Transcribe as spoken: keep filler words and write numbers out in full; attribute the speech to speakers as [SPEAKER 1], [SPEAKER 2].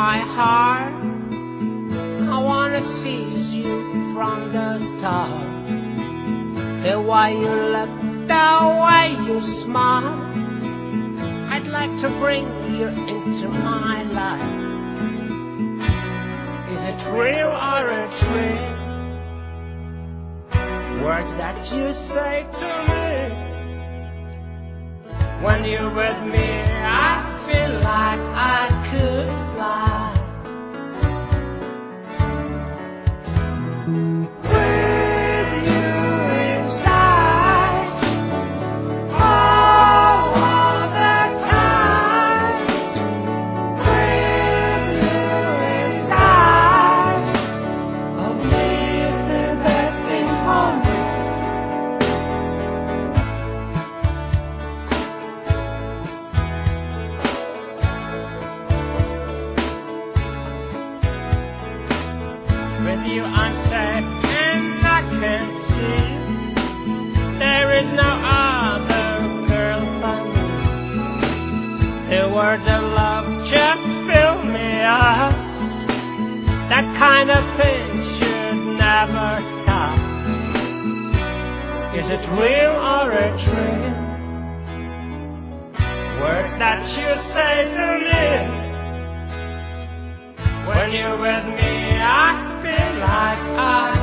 [SPEAKER 1] my heart. I wanna seize you from the start. The way you look, the way you smile, I'd like to bring you into my life. Is it real or a dream? Words that you say to me. When you're with me, I feel like I could fly. With you inside, all of the time. With you inside of me is the best thing for me. With you I'm safe and I can see there is no other girl but me. The words of love just fill me up. That kind of thing should never stop. Is it real or a dream? Words that you say to me. When you're with me, I feel like I